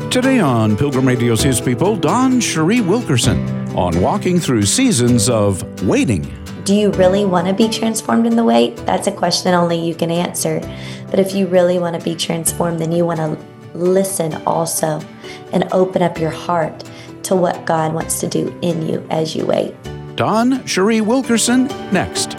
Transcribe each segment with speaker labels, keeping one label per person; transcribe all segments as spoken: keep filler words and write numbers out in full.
Speaker 1: Today on Pilgrim Radio's His People, Dawn Cherie Wilkerson on walking through seasons of waiting.
Speaker 2: Do you really want to be transformed in the wait? That's a question only you can answer. But if you really want to be transformed, then you want to listen also and open up your heart to what God wants to do in you as you wait.
Speaker 1: Dawn Cherie Wilkerson next.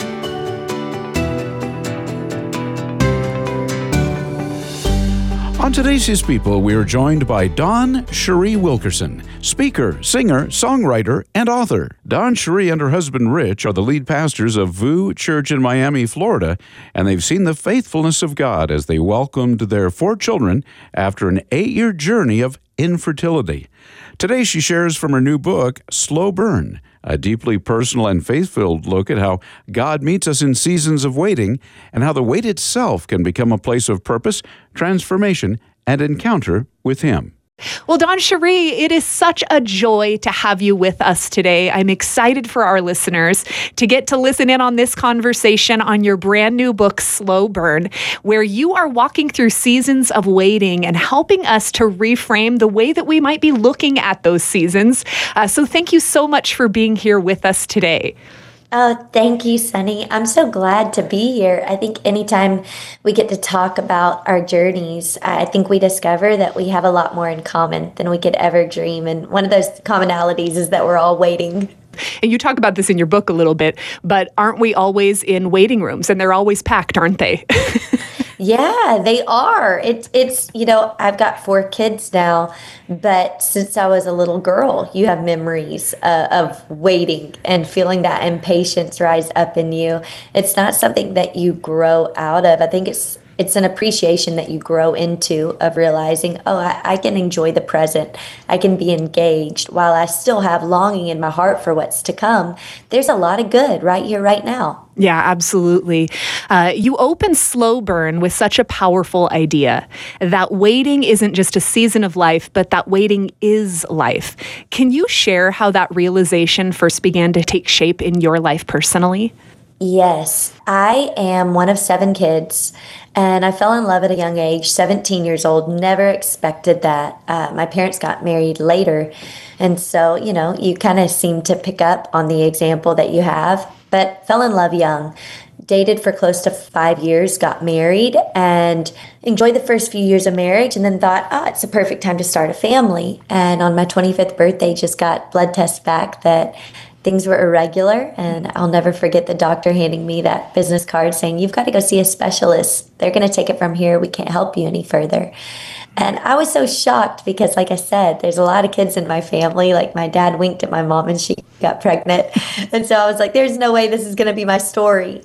Speaker 1: On today's His People, we are joined by Dawn Cherie Wilkerson, speaker, singer, songwriter, and author. Dawn Cherie and her husband Rich are the lead pastors of V U Church in Miami, Florida, and they've seen the faithfulness of God as they welcomed their four children after an eight-year journey of infertility. Today she shares from her new book, Slow Burn, a deeply personal and faith-filled look at how God meets us in seasons of waiting and how the wait itself can become a place of purpose, transformation, and encounter with Him.
Speaker 3: Well, Dawn Cherie, it is such a joy to have you with us today. I'm excited for our listeners to get to listen in on this conversation on your brand new book, Slow Burn, where you are walking through seasons of waiting and helping us to reframe the way that we might be looking at those seasons. Uh, so thank you so much for being here with us today.
Speaker 2: Oh, thank you, Sunny. I'm so glad to be here. I think anytime we get to talk about our journeys, I think we discover that we have a lot more in common than we could ever dream. And one of those commonalities is that we're all waiting.
Speaker 3: And you talk about this in your book a little bit, but aren't we always in waiting rooms? And they're always packed, aren't they?
Speaker 2: Yeah, they are. It's, it's, you know, I've got four kids now, but since I was a little girl, you have memories uh, of waiting and feeling that impatience rise up in you. It's not something that you grow out of. I think it's It's an appreciation that you grow into of realizing, oh, I, I can enjoy the present. I can be engaged while I still have longing in my heart for what's to come. There's a lot of good right here, right now.
Speaker 3: Yeah, absolutely. Uh, you open Slow Burn with such a powerful idea that waiting isn't just a season of life, but that waiting is life. Can you share how that realization first began to take shape in your life personally?
Speaker 2: Yes, I am one of seven kids, and I fell in love at a young age, seventeen years old, never expected that. Uh, my parents got married later, and so, you know, you kind of seem to pick up on the example that you have, but fell in love young, dated for close to five years, got married, and enjoyed the first few years of marriage, and then thought, oh, it's a perfect time to start a family. And on my twenty-fifth birthday, just got blood tests back that things were irregular, and I'll never forget the doctor handing me that business card saying, you've got to go see a specialist. They're going to take it from here. We can't help you any further. And I was so shocked because, like I said, there's a lot of kids in my family. Like, my dad winked at my mom and she got pregnant. And so I was like, there's no way this is going to be my story.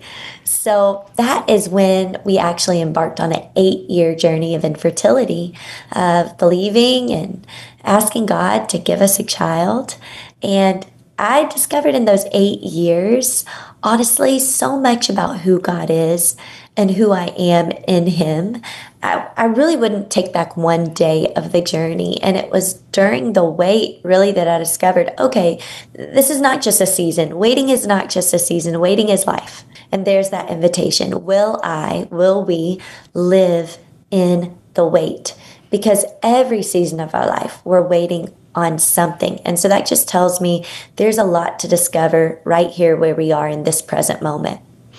Speaker 2: So that is when we actually embarked on an eight-year journey of infertility, of believing and asking God to give us a child. And I discovered in those eight years, honestly, so much about who God is and who I am in Him. I, I really wouldn't take back one day of the journey. And it was during the wait, really, that I discovered, okay, this is not just a season. Waiting is not just a season. Waiting is life. And there's that invitation. Will I, will we live in the wait? Because every season of our life, we're waiting on something. And so that just tells me there's a lot to discover right here where we are in this present moment.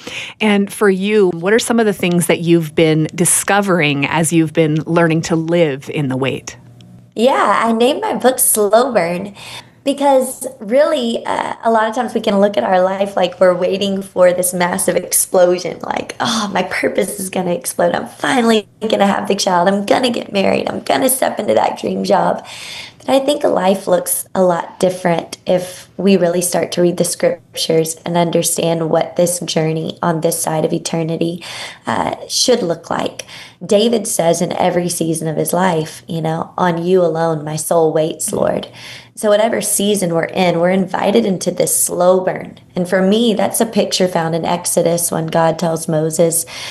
Speaker 3: And for you, what are some of the things that you've been discovering as you've been learning to live in the wait?
Speaker 2: Yeah, I named my book Slow Burn because really uh, a lot of times we can look at our life like we're waiting for this massive explosion, like, oh, my purpose is going to explode. I'm finally going to have the child. I'm going to get married. I'm going to step into that dream job. But I think life looks a lot different if we really start to read the scriptures and understand what this journey on this side of eternity uh, should look like. David says in every season of his life, you know, on you alone, my soul waits, Lord. So whatever season we're in, we're invited into this slow burn. And for me, that's a picture found in Exodus when God tells Moses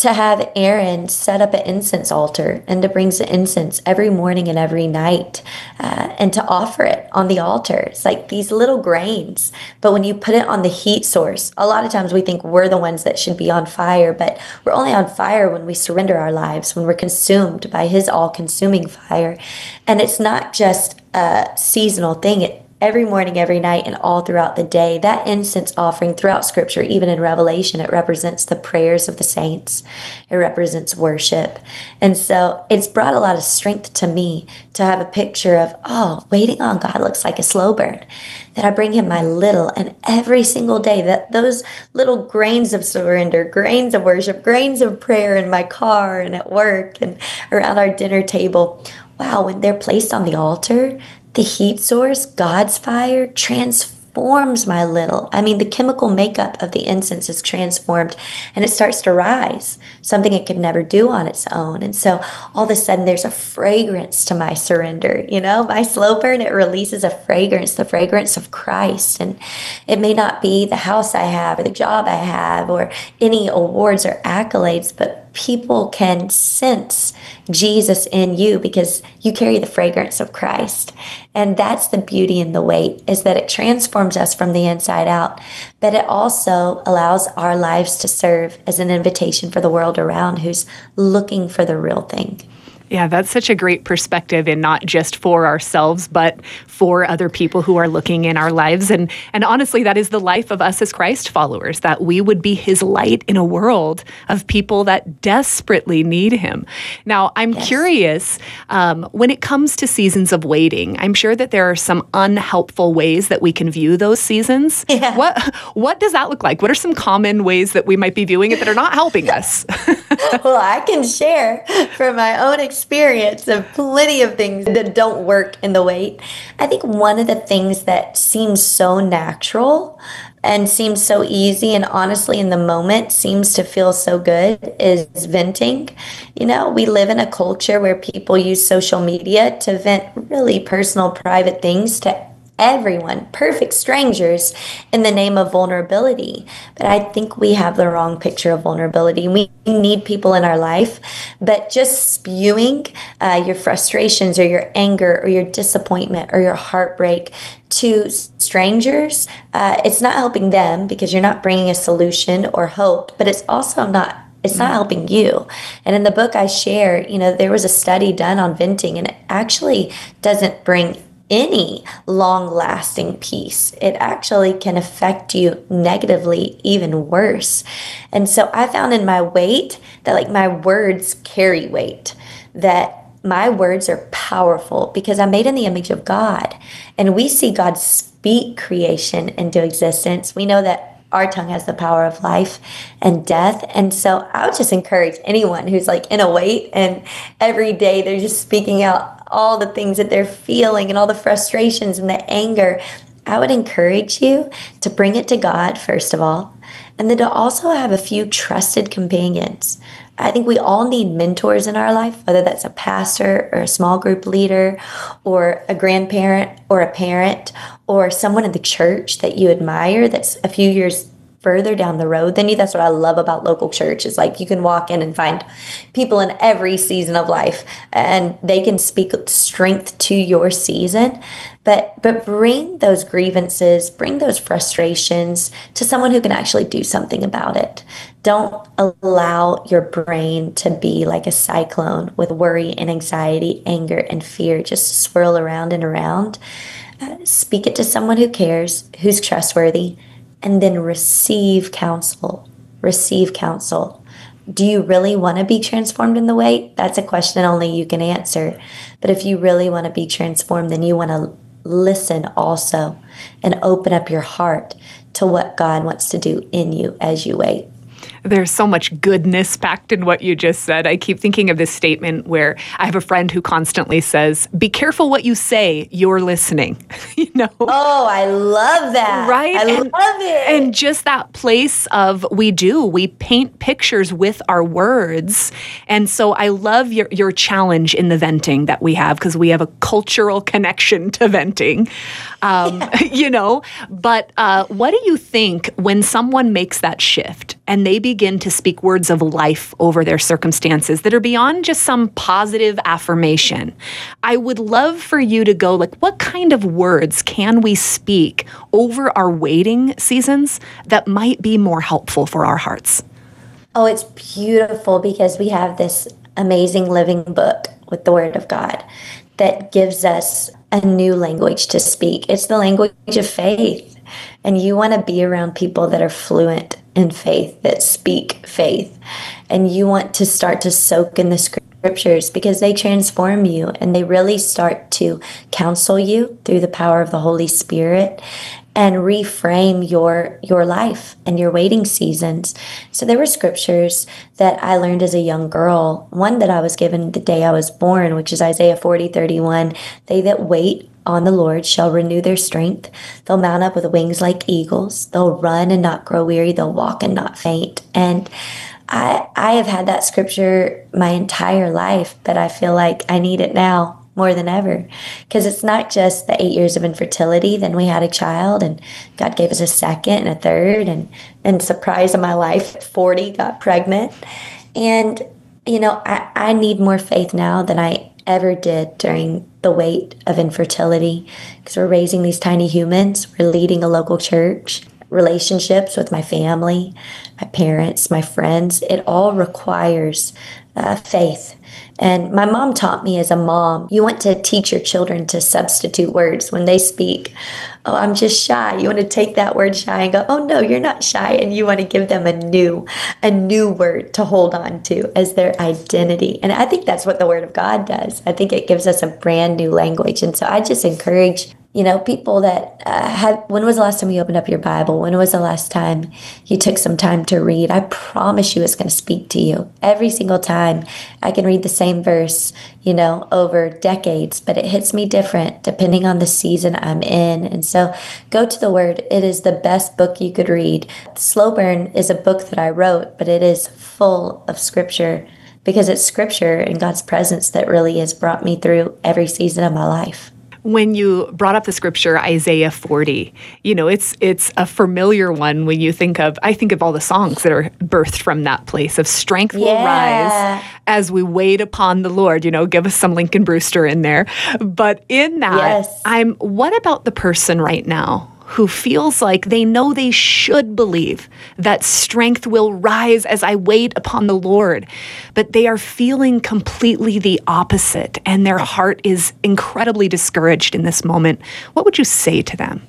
Speaker 2: to have Aaron set up an incense altar and to bring the incense every morning and every night uh, and to offer it on the altar. It's like these little grains, but when you put it on the heat source, a lot of times we think we're the ones that should be on fire, but we're only on fire when we surrender our lives, when we're consumed by his all-consuming fire. And it's not just a seasonal thing. It every morning, every night, and all throughout the day. That incense offering throughout Scripture, even in Revelation, it represents the prayers of the saints. It represents worship. And so it's brought a lot of strength to me to have a picture of, oh, waiting on God looks like a slow burn. That I bring him my little, and every single day, that those little grains of surrender, grains of worship, grains of prayer in my car and at work and around our dinner table, wow, when they're placed on the altar, the heat source, God's fire, transforms my little. I mean, the chemical makeup of the incense is transformed and it starts to rise, something it could never do on its own. And so all of a sudden there's a fragrance to my surrender. You know, my slow burn, it releases a fragrance, the fragrance of Christ. And it may not be the house I have or the job I have or any awards or accolades, but people can sense Jesus in you because you carry the fragrance of Christ. And that's the beauty in the weight, is that it transforms us from the inside out, but it also allows our lives to serve as an invitation for the world around who's looking for the real thing.
Speaker 3: Yeah, that's such a great perspective, and not just for ourselves, but for other people who are looking in our lives. And and honestly, that is the life of us as Christ followers, that we would be his light in a world of people that desperately need him. Now, I'm yes. curious, um, when it comes to seasons of waiting, I'm sure that there are some unhelpful ways that we can view those seasons. Yeah. What, what does that look like? What are some common ways that we might be viewing it that are not helping us?
Speaker 2: Well, I can share from my own experience of plenty of things that don't work in the wait. I think one of the things that seems so natural and seems so easy and honestly in the moment seems to feel so good is venting. You know, we live in a culture where people use social media to vent really personal, private things to everyone, perfect strangers, in the name of vulnerability. But I think we have the wrong picture of vulnerability. We need people in our life, but just spewing uh, your frustrations or your anger or your disappointment or your heartbreak to strangers, uh, it's not helping them because you're not bringing a solution or hope, but it's also not It's not helping you. And in the book I share, you know, there was a study done on venting, and it actually doesn't bring any long-lasting peace. It actually can affect you negatively, even worse. And so I found in my weight that like my words carry weight, that my words are powerful because I'm made in the image of God. And we see God speak creation into existence. We know that our tongue has the power of life and death. And so I would just encourage anyone who's like in a weight and every day they're just speaking out all the things that they're feeling and all the frustrations and the anger. I would encourage you to bring it to God, first of all, and then to also have a few trusted companions. I think we all need mentors in our life, whether that's a pastor or a small group leader or a grandparent or a parent or someone in the church that you admire that's a few years further down the road than you. That's what I love about local church, is like you can walk in and find people in every season of life and they can speak strength to your season. But but bring those grievances, bring those frustrations to someone who can actually do something about it. Don't allow your brain to be like a cyclone with worry and anxiety, anger and fear just to swirl around and around. Uh, speak it to someone who cares, who's trustworthy, and then receive counsel. Receive counsel. Do you really want to be transformed in the way? That's a question only you can answer. But if you really want to be transformed, then you want to listen also and open up your heart to what God wants to do in you as you wait.
Speaker 3: There's so much goodness packed in what you just said. I keep thinking of this statement where I have a friend who constantly says, be careful what you say, you're listening. You know?
Speaker 2: Oh, I love that.
Speaker 3: Right?
Speaker 2: I
Speaker 3: and,
Speaker 2: love it.
Speaker 3: And just that place of we do, we paint pictures with our words. And so I love your, your challenge in the venting that we have, because we have a cultural connection to venting, um, yeah. you know, but uh, what do you think when someone makes that shift and they begin to speak words of life over their circumstances that are beyond just some positive affirmation. I would love for you to go, like, what kind of words can we speak over our waiting seasons that might be more helpful for our hearts?
Speaker 2: Oh, it's beautiful because we have this amazing living book with the Word of God that gives us a new language to speak. It's the language of faith. And you want to be around people that are fluent in faith, that speak faith. And you want to start to soak in the scriptures because they transform you and they really start to counsel you through the power of the Holy Spirit and reframe your your life and your waiting seasons. So there were scriptures that I learned as a young girl. One that I was given the day I was born, which is Isaiah forty thirty-one. They that wait on the Lord shall renew their strength. They'll mount up with wings like eagles. They'll run and not grow weary. They'll walk and not faint. And I I have had that scripture my entire life, but I feel like I need it now more than ever, because it's not just the eight years of infertility. Then we had a child and God gave us a second and a third, and and surprise of my life at forty, got pregnant. And, you know, I, I need more faith now than I ever did during the wait of infertility, because we're raising these tiny humans. We're leading a local church, relationships with my family, my parents, my friends. It all requires uh, faith. And my mom taught me as a mom, you want to teach your children to substitute words when they speak. Oh, I'm just shy. You want to take that word shy and go, oh no, you're not shy. And you want to give them a new, a new word to hold on to as their identity. And I think that's what the Word of God does. I think it gives us a brand new language. And so I just encourage, you know, people that uh, have, when was the last time you opened up your Bible? When was the last time you took some time to read? I promise you it's going to speak to you every single time. I can read the same verse, you know, over decades, but it hits me different depending on the season I'm in. And so go to the Word. It is the best book you could read. Slow Burn is a book that I wrote, but it is full of scripture because it's scripture and God's presence that really has brought me through every season of my life.
Speaker 3: When you brought up the scripture, Isaiah forty, you know, it's it's a familiar one when you think of, I think of all the songs that are birthed from that place of strength will
Speaker 2: Yeah.
Speaker 3: rise as we wait upon the Lord. You know, give us some Lincoln Brewster in there. But in that,
Speaker 2: Yes.
Speaker 3: I'm, what about the person right now who feels like they know they should believe that strength will rise as I wait upon the Lord, but they are feeling completely the opposite and their heart is incredibly discouraged in this moment? What would you say to them?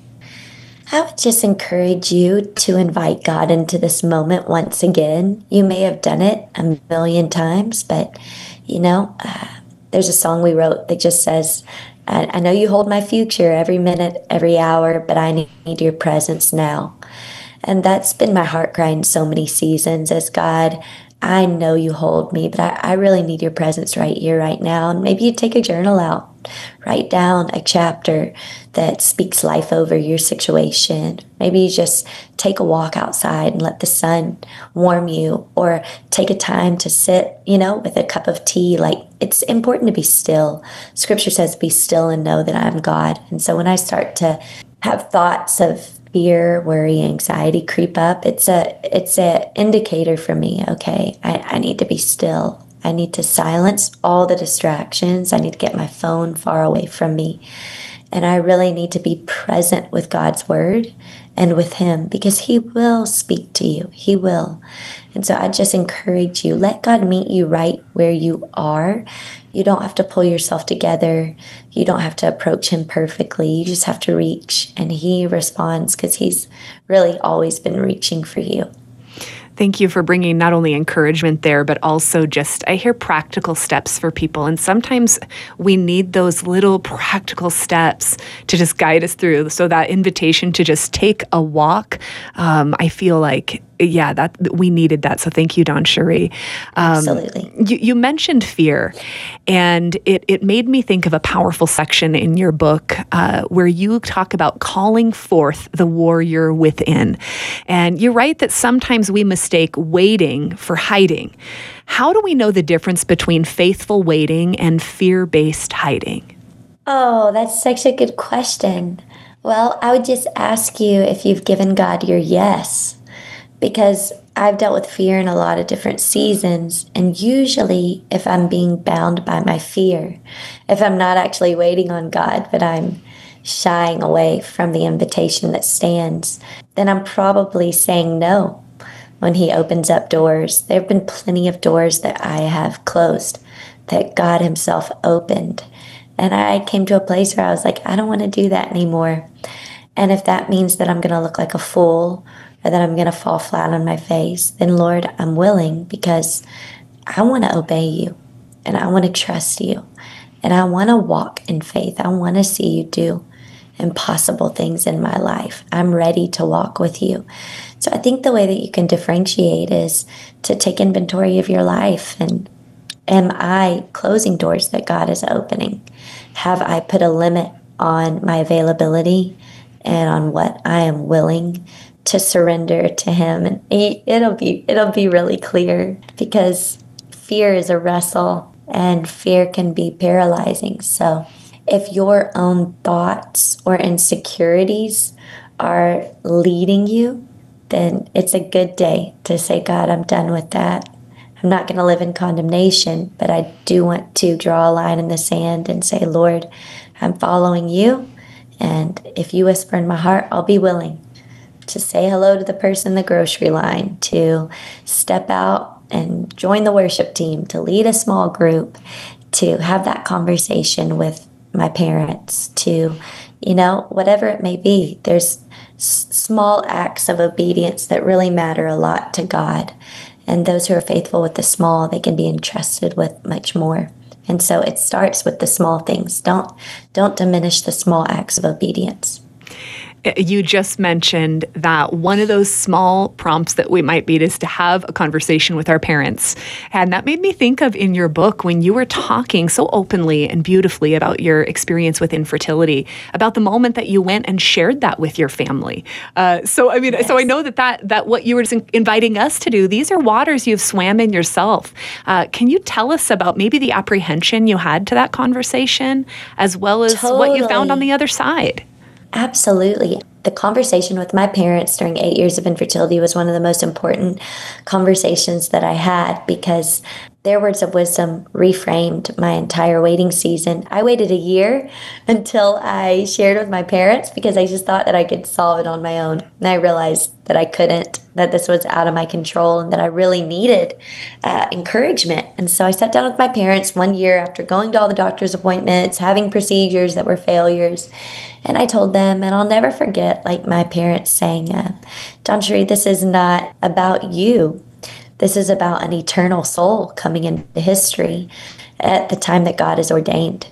Speaker 2: I would just encourage you to invite God into this moment once again. You may have done it a million times, but, you know, uh, there's a song we wrote that just says, I, I know you hold my future every minute, every hour, but I need your presence now. And that's been my heart cry in so many seasons as God, I know you hold me, but I, I really need your presence right here, right now. And maybe you take a journal out, write down a chapter that speaks life over your situation. Maybe you just take a walk outside and let the sun warm you, or take a time to sit, you know, with a cup of tea. Like, it's important to be still. Scripture says, be still and know that I'm God. And so when I start to have thoughts of fear, worry, anxiety creep up, it's a it's a indicator for me. Okay, I, I need to be still. I need to silence all the distractions. I need to get my phone far away from me. And I really need to be present with God's word and with Him, because He will speak to you. He will. And so I just encourage you, let God meet you right where you are. You don't have to pull yourself together. You don't have to approach Him perfectly. You just have to reach, and He responds because He's really always been reaching for you.
Speaker 3: Thank you for bringing not only encouragement there, but also just, I hear practical steps for people. And sometimes we need those little practical steps to just guide us through. So that invitation to just take a walk, um, I feel like, yeah, that we needed that. So thank you, Dawn Cherie. Um,
Speaker 2: Absolutely.
Speaker 3: You, you mentioned fear, and it, it made me think of a powerful section in your book uh, where you talk about calling forth the warrior within. And you write that sometimes we mistake waiting for hiding. How do we know the difference between faithful waiting and fear-based hiding?
Speaker 2: Oh, that's such a good question. Well, I would just ask you if you've given God your yes. Because I've dealt with fear in a lot of different seasons. And usually, if I'm being bound by my fear, if I'm not actually waiting on God, but I'm shying away from the invitation that stands, then I'm probably saying no when He opens up doors. There have been plenty of doors that I have closed that God Himself opened. And I came to a place where I was like, I don't want to do that anymore. And if that means that I'm going to look like a fool or that I'm going to fall flat on my face, then Lord, I'm willing, because I want to obey You and I want to trust You and I want to walk in faith. I want to see You do impossible things in my life. I'm ready to walk with You. So I think the way that you can differentiate is to take inventory of your life. And am I closing doors that God is opening? Have I put a limit on my availability and on what I am willing to surrender to Him? And it'll be it'll be really clear, because fear is a wrestle and fear can be paralyzing. So if your own thoughts or insecurities are leading you, then it's a good day to say, God, I'm done with that. I'm not going to live in condemnation, but I do want to draw a line in the sand and say, Lord, I'm following You. And if You whisper in my heart, I'll be willing to say hello to the person in the grocery line, to step out and join the worship team, to lead a small group, to have that conversation with my parents, to, you know, whatever it may be. There's s- small acts of obedience that really matter a lot to God. And those who are faithful with the small, they can be entrusted with much more. And so it starts with the small things. Don't don't diminish the small acts of obedience.
Speaker 3: You just mentioned that one of those small prompts that we might need is to have a conversation with our parents. And that made me think of in your book when you were talking so openly and beautifully about your experience with infertility, about the moment that you went and shared that with your family. Uh, so, I mean, yes. so I know that, that that what you were inviting us to do, these are waters you've swam in yourself. Uh, can you tell us about maybe the apprehension you had to that conversation, as well as
Speaker 2: Totally.
Speaker 3: what you found on the other side?
Speaker 2: Absolutely. The conversation with my parents during eight years of infertility was one of the most important conversations that I had, because their words of wisdom reframed my entire waiting season. I waited a year until I shared with my parents, because I just thought that I could solve it on my own. And I realized that I couldn't, that this was out of my control, and that I really needed uh, encouragement. And so I sat down with my parents one year after going to all the doctor's appointments, having procedures that were failures. And I told them, and I'll never forget, like my parents saying, uh, Dawn Cherie, this is not about you. This is about an eternal soul coming into history at the time that God has ordained.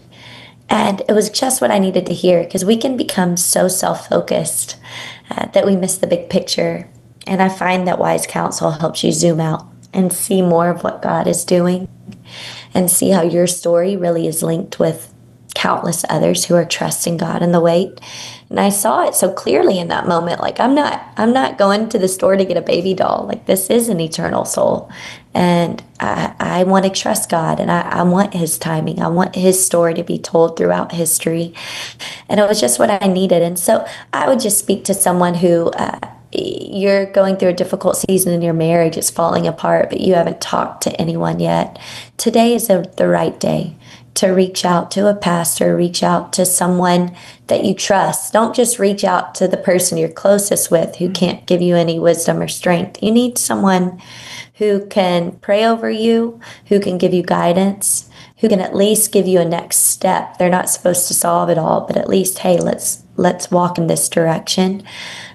Speaker 2: And it was just what I needed to hear, because we can become so self-focused uh, that we miss the big picture. And I find that wise counsel helps you zoom out and see more of what God is doing, and see how your story really is linked with countless others who are trusting God in the wait. And I saw it so clearly in that moment. Like, I'm not, I'm not going to the store to get a baby doll. Like, this is an eternal soul. And I, I want to trust God, and I, I want His timing. I want His story to be told throughout history. And it was just what I needed. And so I would just speak to someone who, uh, you're going through a difficult season in your marriage, it's falling apart, but you haven't talked to anyone yet. Today is a, the right day to reach out to a pastor, reach out to someone that you trust. Don't just reach out to the person you're closest with who can't give you any wisdom or strength. You need someone who can pray over you, who can give you guidance, who can at least give you a next step. They're not supposed to solve it all, but at least, hey, let's let's walk in this direction.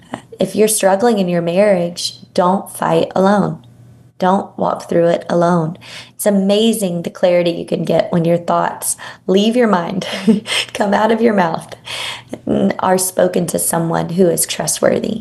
Speaker 2: If you're struggling in your marriage, don't fight alone. Don't walk through it alone. It's amazing the clarity you can get when your thoughts leave your mind, come out of your mouth, and are spoken to someone who is trustworthy.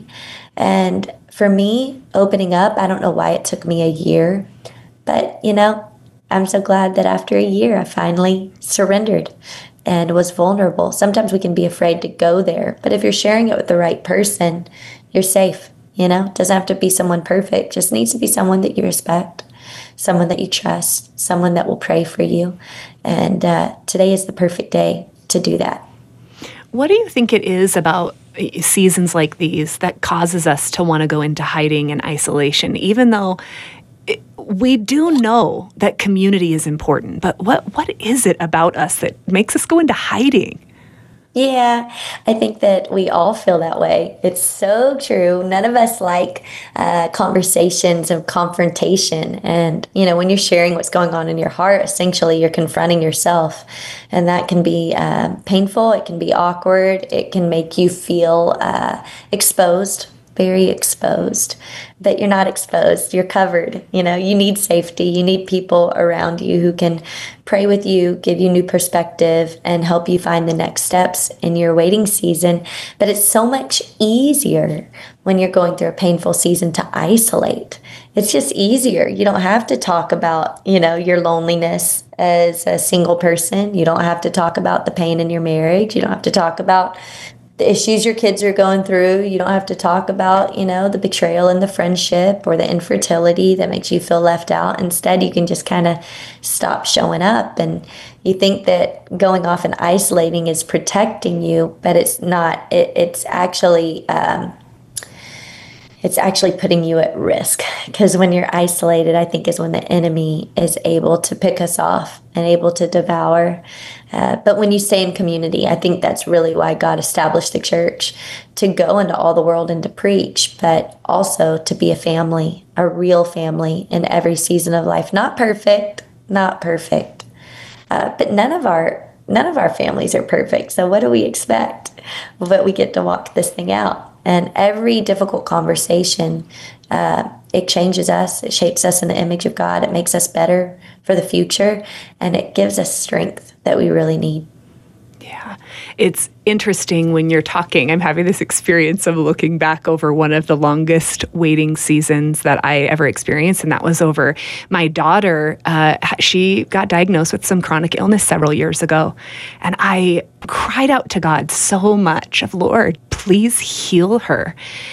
Speaker 2: And for me, opening up, I don't know why it took me a year, but, you know, I'm so glad that after a year, I finally surrendered and was vulnerable. Sometimes we can be afraid to go there, but if you're sharing it with the right person, you're safe. You know, it doesn't have to be someone perfect. It just needs to be someone that you respect, someone that you trust, someone that will pray for you. And uh, today is the perfect day to do that.
Speaker 3: What do you think it is about seasons like these that causes us to want to go into hiding and isolation, even though it, we do know that community is important. But what what is it about us that makes us go into hiding?
Speaker 2: Yeah, I think that we all feel that way. It's so true. None of us like uh, conversations of confrontation. And, you know, when you're sharing what's going on in your heart, essentially you're confronting yourself. And that can be uh, painful. It can be awkward. It can make you feel uh, exposed, very exposed. But you're not exposed. You're covered. You know, you need safety. You need people around you who can pray with you, give you new perspective, and help you find the next steps in your waiting season. But it's so much easier when you're going through a painful season to isolate. It's just easier. You don't have to talk about, you know, your loneliness as a single person. You don't have to talk about the pain in your marriage. You don't have to talk about the issues your kids are going through. You don't have to talk about, you know, the betrayal in the friendship or the infertility that makes you feel left out. Instead, you can just kind of stop showing up. And you think that going off and isolating is protecting you, but it's not. It, it's actually um, it's actually putting you at risk. Because when you're isolated, I think is when the enemy is able to pick us off and able to devour. Uh, but when you stay in community, I think that's really why God established the church, to go into all the world and to preach, but also to be a family, a real family in every season of life. Not perfect, not perfect, uh, but none of our none of our families are perfect. So what do we expect? But we get to walk this thing out. And every difficult conversation, uh, it changes us. It shapes us in the image of God. It makes us better for the future. And it gives us strength that we really need.
Speaker 3: Yeah. It's interesting when you're talking. I'm having this experience of looking back over one of the longest waiting seasons that I ever experienced, and that was over my daughter. Uh, she got diagnosed with some chronic illness several years ago, and I cried out to God so much of, Lord, please heal her.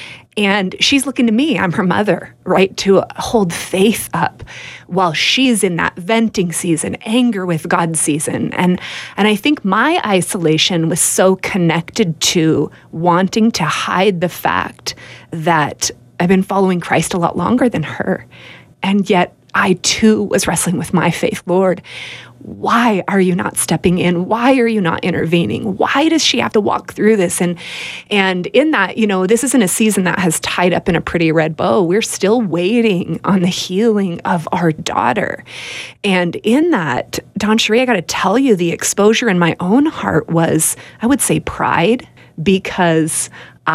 Speaker 3: And she's looking to me, I'm her mother, right, to hold faith up while she's in that venting season, anger with God season. And and I think my isolation was so connected to wanting to hide the fact that I've been following Christ a lot longer than her. And yet I too was wrestling with my faith. Lord, why are you not stepping in? Why are you not intervening? Why does she have to walk through this? And and in that, you know, this isn't a season that has tied up in a pretty red bow. We're still waiting on the healing of our daughter. And in that, Dawn Cherie, I got to tell you, the exposure in my own heart was, I would say, pride, because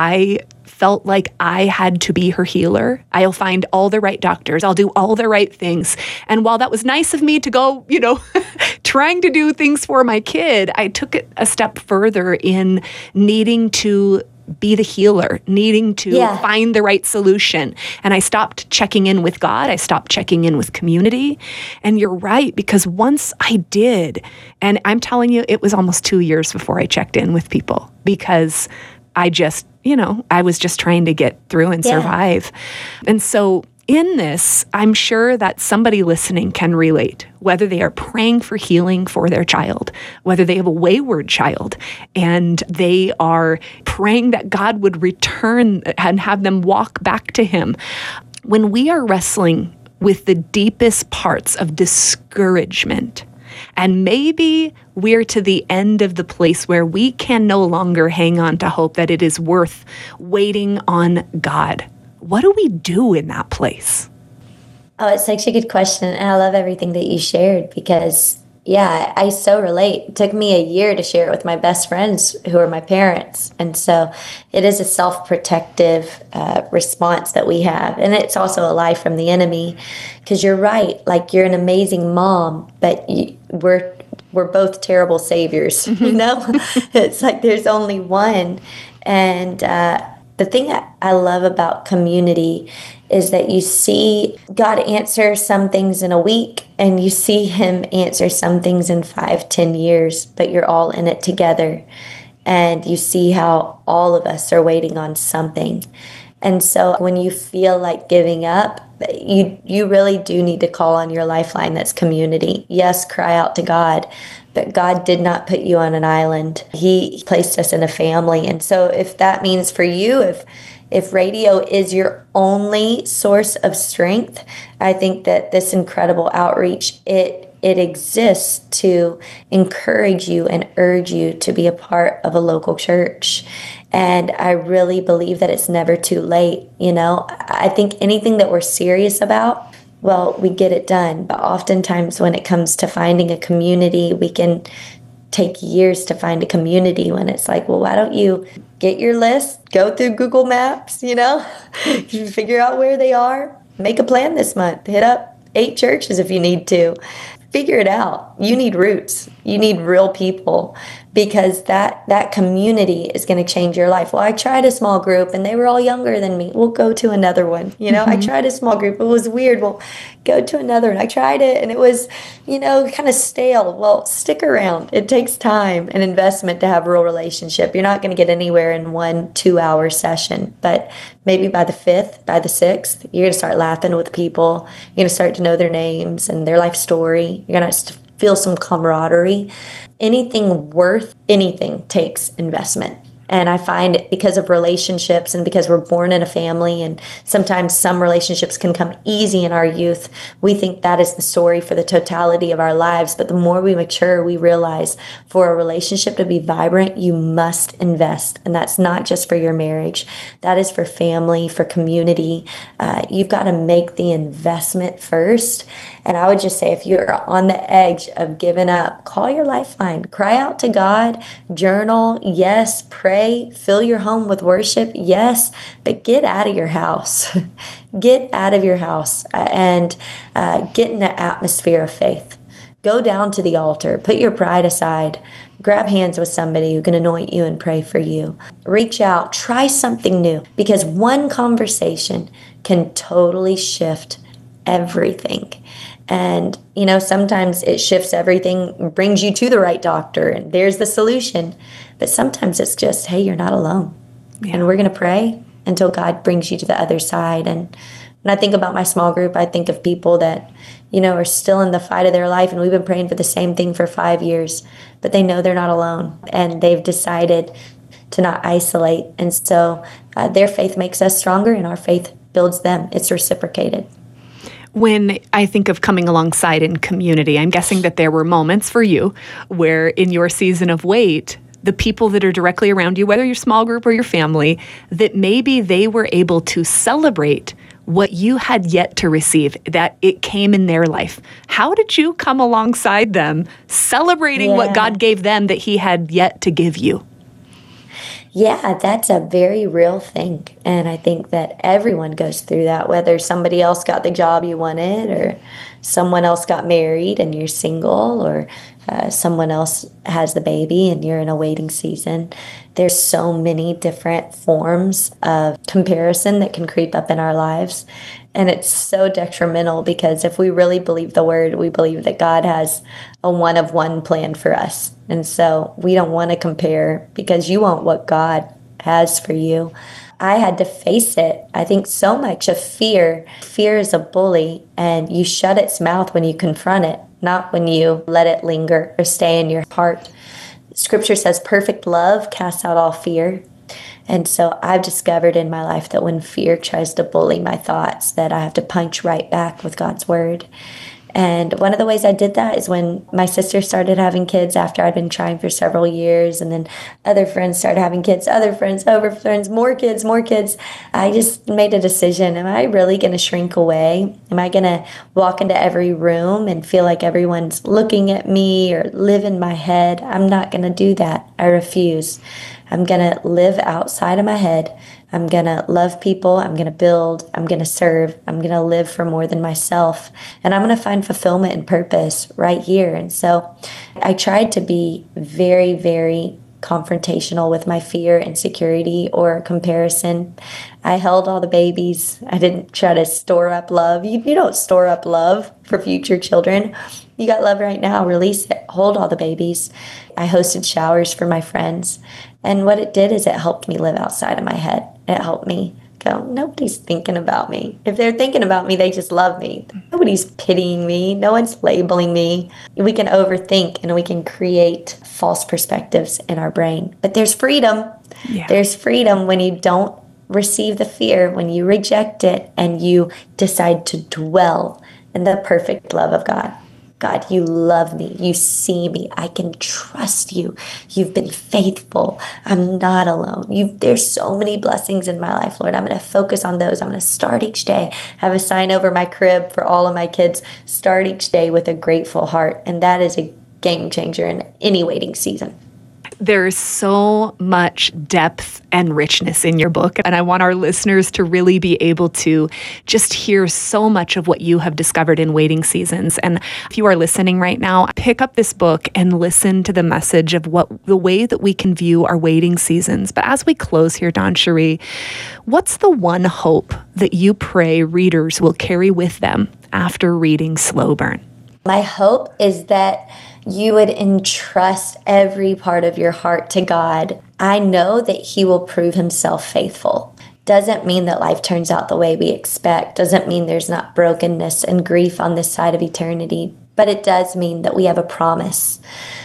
Speaker 3: I felt like I had to be her healer. I'll find all the right doctors. I'll do all the right things. And while that was nice of me to go, you know, trying to do things for my kid, I took it a step further in needing to be the healer, needing to yeah. find the right solution. And I stopped checking in with God. I stopped checking in with community. And you're right, because once I did, and I'm telling you, it was almost two years before I checked in with people, because I just, you know, I was just trying to get through and yeah. survive. And so in this, I'm sure that somebody listening can relate, whether they are praying for healing for their child, whether they have a wayward child, and they are praying that God would return and have them walk back to Him. When we are wrestling with the deepest parts of discouragement, and maybe we're to the end of the place where we can no longer hang on to hope that it is worth waiting on God, what do we do in that place?
Speaker 2: Oh, it's such a good question. And I love everything that you shared, because, yeah, I so relate. It took me a year to share it with my best friends who are my parents. And so it is a self-protective uh, response that we have. And it's also a lie from the enemy, because you're right. Like, you're an amazing mom, but you, we're we're both terrible saviors, mm-hmm. you know? It's like there's only one. And uh, the thing that I love about community is that you see God answer some things in a week, and you see Him answer some things in five, ten years, but you're all in it together. And you see how all of us are waiting on something. And so when you feel like giving up, you you really do need to call on your lifeline. That's community. Yes, cry out to God, but God did not put you on an island. He placed us in a family. And so if that means for you, if if radio is your only source of strength, I think that this incredible outreach, it it exists to encourage you and urge you to be a part of a local church. And I really believe that it's never too late. You know, I think anything that we're serious about, well, we get it done. But oftentimes when it comes to finding a community, we can take years to find a community when it's like, well, why don't you get your list, go through Google Maps, you know, figure out where they are, make a plan this month, hit up eight churches if you need to. Figure it out. You need roots. You need real people, because that that community is going to change your life. Well, I tried a small group and they were all younger than me. We'll go to another one. You know, mm-hmm. I tried a small group. It was weird. Well, go to another one. I tried it and it was, you know, kind of stale. Well, stick around. It takes time and investment to have a real relationship. You're not going to get anywhere in one two-hour session, but maybe by the fifth, by the sixth, you're going to start laughing with people. You're going to start to know their names and their life story. You're going to feel some camaraderie. Anything worth anything takes investment. And I find because of relationships and because we're born in a family, and sometimes some relationships can come easy in our youth, we think that is the story for the totality of our lives. But the more we mature, we realize for a relationship to be vibrant, you must invest. And that's not just for your marriage. That is for family, for community. Uh, you've got to make the investment first. And I would just say, if you're on the edge of giving up, call your lifeline, cry out to God, journal, yes, pray, fill your home with worship, yes, but get out of your house. Get out of your house and uh, get in the atmosphere of faith. Go down to the altar, put your pride aside, grab hands with somebody who can anoint you and pray for you. Reach out, try something new, because one conversation can totally shift everything. And, you know, sometimes it shifts everything, brings you to the right doctor, and there's the solution. But sometimes it's just, hey, you're not alone. Yeah. And we're going to pray until God brings you to the other side. And when I think about my small group, I think of people that, you know, are still in the fight of their life, and we've been praying for the same thing for five years, but they know they're not alone, and they've decided to not isolate. And so uh, their faith makes us stronger, and our faith builds them. It's reciprocated.
Speaker 3: When I think of coming alongside in community, I'm guessing that there were moments for you where in your season of wait, the people that are directly around you, whether your small group or your family, that maybe they were able to celebrate what you had yet to receive, that it came in their life. How did you come alongside them celebrating yeah. what God gave them that He had yet to give you?
Speaker 2: Yeah, that's a very real thing. And I think that everyone goes through that, whether somebody else got the job you wanted, or someone else got married and you're single, or uh, someone else has the baby and you're in a waiting season. There's so many different forms of comparison that can creep up in our lives. And it's so detrimental, because if we really believe the word, we believe that God has a one-of-one plan for us. And so we don't want to compare, because you want what God has for you. I had to face it. I think so much of fear. Fear is a bully, and you shut its mouth when you confront it, not when you let it linger or stay in your heart. Scripture says perfect love casts out all fear. And so I've discovered in my life that when fear tries to bully my thoughts, that I have to punch right back with God's word. And one of the ways I did that is when my sister started having kids after I'd been trying for several years, and then other friends started having kids, other friends, other friends, more kids, more kids. I just made a decision. Am I really going to shrink away? Am I going to walk into every room and feel like everyone's looking at me or live in my head? I'm not going to do that. I refuse. I'm going to live outside of my head. I'm going to love people. I'm going to build. I'm going to serve. I'm going to live for more than myself. And I'm going to find fulfillment and purpose right here. And so I tried to be very, very confrontational with my fear, insecurity, or comparison. I held all the babies. I didn't try to store up love. You, you don't store up love for future children. You got love right now. Release it. Hold all the babies. I hosted showers for my friends. And what it did is it helped me live outside of my head. It helped me go, nobody's thinking about me. If they're thinking about me, they just love me. Nobody's pitying me. No one's labeling me. We can overthink and we can create false perspectives in our brain. But there's freedom. Yeah. There's freedom when you don't receive the fear, when you reject it and you decide to dwell in the perfect love of God. God, you love me. You see me. I can trust you. You've been faithful. I'm not alone. You, there's so many blessings in my life, Lord. I'm going to focus on those. I'm going to start each day. Have a sign over my crib for all of my kids. Start each day with a grateful heart. And that is a game changer in any waiting season.
Speaker 3: There's so much depth and richness in your book, and I want our listeners to really be able to just hear so much of what you have discovered in waiting seasons. And if you are listening right now, pick up this book and listen to the message of what the way that we can view our waiting seasons. But as we close here, Dawn Cherie, what's the one hope that you pray readers will carry with them after reading Slow Burn?
Speaker 2: My hope is that you would entrust every part of your heart to God. I know that He will prove Himself faithful. Doesn't mean that life turns out the way we expect. Doesn't mean there's not brokenness and grief on this side of eternity. But it does mean that we have a promise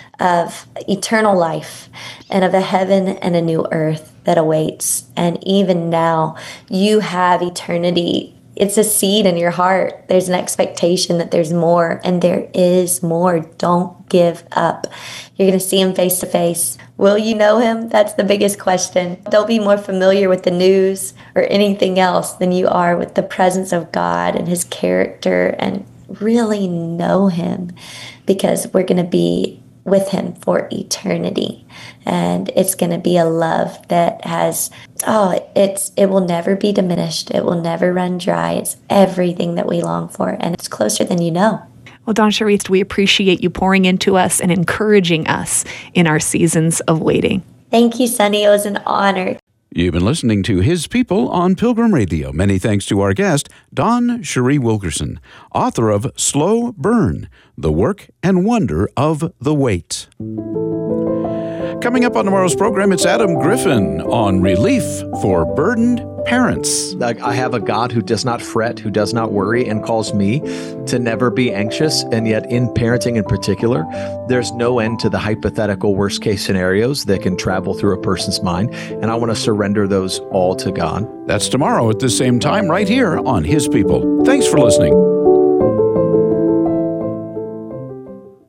Speaker 2: of eternal life and of a heaven and a new earth that awaits. And even now, you have eternity. It's a seed in your heart. There's an expectation that there's more, and there is more. Don't give up. You're going to see Him face to face. Will you know Him? That's the biggest question. Don't be more familiar with the news or anything else than you are with the presence of God and His character, and really know Him, because we're going to be with Him for eternity. And it's going to be a love that has, oh, it's it will never be diminished. It will never run dry. It's everything that we long for, and it's closer than you know.
Speaker 3: Well, Dawn Cherie, we appreciate you pouring into us and encouraging us in our seasons of waiting.
Speaker 2: Thank you, Sunny. It was an honor.
Speaker 1: You've been listening to His People on Pilgrim Radio. Many thanks to our guest, Dawn Cherie Wilkerson, author of Slow Burn, The Work and Wonder of the Wait. Coming up on tomorrow's program, it's Adam Griffin on relief for burdened parents.
Speaker 4: I have a God who does not fret, who does not worry, and calls me to never be anxious. And yet in parenting in particular, there's no end to the hypothetical worst case scenarios that can travel through a person's mind. And I want to surrender those all to God.
Speaker 1: That's tomorrow at the same time right here on His People. Thanks for listening.